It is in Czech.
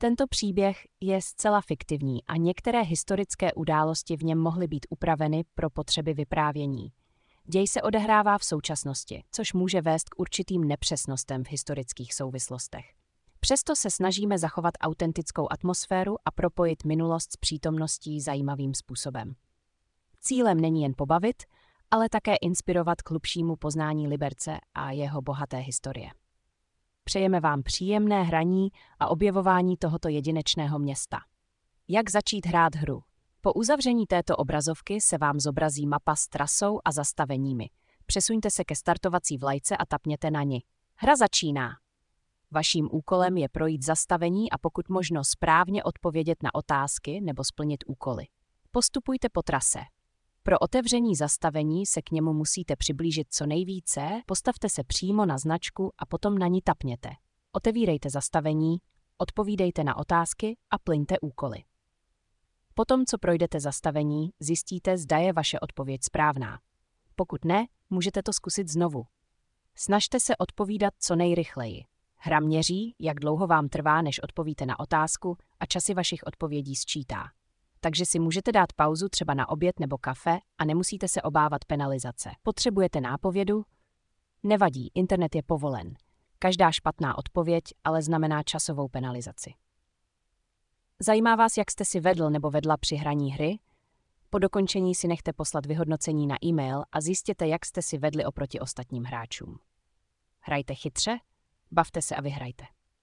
Tento příběh je zcela fiktivní a některé historické události v něm mohly být upraveny pro potřeby vyprávění. Děj se odehrává v současnosti, což může vést k určitým nepřesnostem v historických souvislostech. Přesto se snažíme zachovat autentickou atmosféru a propojit minulost s přítomností zajímavým způsobem. Cílem není jen pobavit, ale také inspirovat k hlubšímu poznání Liberce a jeho bohaté historie. Přejeme vám příjemné hraní a objevování tohoto jedinečného města. Jak začít hrát hru? Po uzavření této obrazovky se vám zobrazí mapa s trasou a zastaveními. Přesuňte se ke startovací vlajce a tapněte na ni. Hra začíná. Vaším úkolem je projít zastavení a pokud možno správně odpovědět na otázky nebo splnit úkoly. Postupujte po trase. Pro otevření zastavení se k němu musíte přiblížit co nejvíce, postavte se přímo na značku a potom na ní tapněte. Otevírejte zastavení, odpovídejte na otázky a plňte úkoly. Potom, co projdete zastavení, zjistíte, zda je vaše odpověď správná. Pokud ne, můžete to zkusit znovu. Snažte se odpovídat co nejrychleji. Hra měří, jak dlouho vám trvá, než odpovíte na otázku a časy vašich odpovědí sčítá. Takže si můžete dát pauzu třeba na oběd nebo kafe a nemusíte se obávat penalizace. Potřebujete nápovědu? Nevadí, internet je povolen. Každá špatná odpověď ale znamená časovou penalizaci. Zajímá vás, jak jste si vedl nebo vedla při hraní hry? Po dokončení si nechte poslat vyhodnocení na e-mail a zjistěte, jak jste si vedli oproti ostatním hráčům. Hrajte chytře, bavte se a vyhrajte.